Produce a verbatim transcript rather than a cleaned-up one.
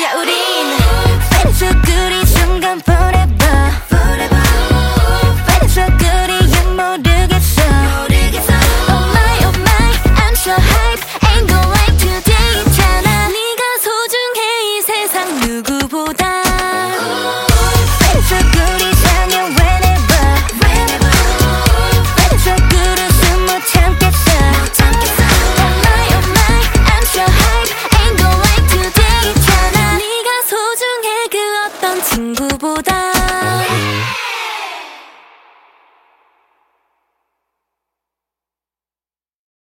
거야 우린 펜스 그리 순간 forever 펜스 그리 모르겠어 Oh my oh my I'm so hype ain't go like today 있잖아 네가 소중해 이 세상 누구보다 펜스 그리 자면 whenever 펜스 그리 숨 못 참겠어 Oh my oh my I'm so hype ain't go like today 있잖아 네가 소중해 그 어떤 친구보다